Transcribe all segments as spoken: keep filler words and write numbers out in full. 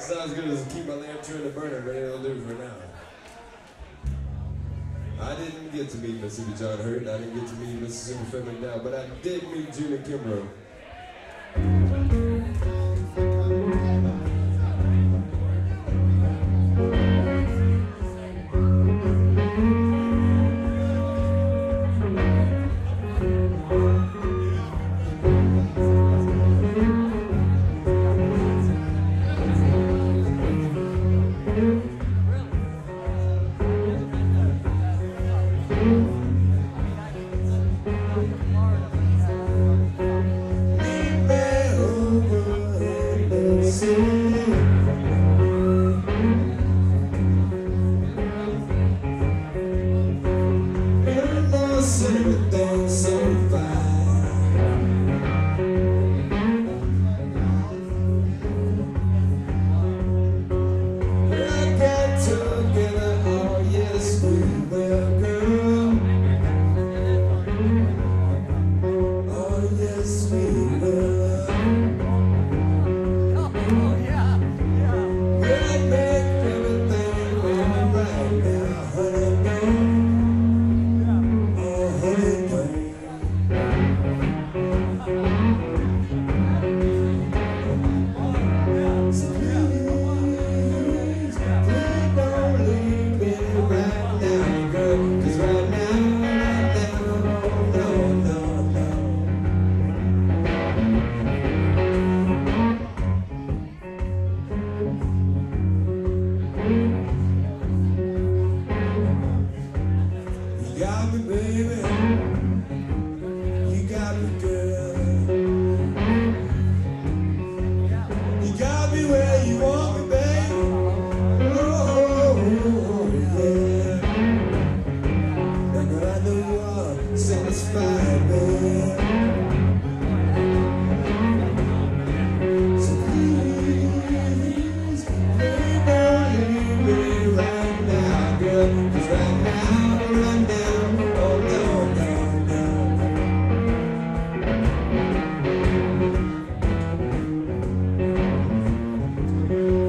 It's not as good as keep my lamp turned to burner, but it'll do for now. I didn't get to meet Mississippi John Hurt, and I didn't get to meet Mississippi Fred McDowell, but I did meet Junior Kimbrough. Thank you.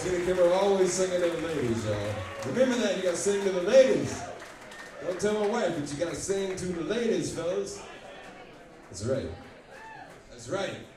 Tina Kimmer always singing to the ladies, y'all. Remember that, you gotta sing to the ladies. Don't tell my wife, but you gotta sing to the ladies, fellas. That's right. That's right.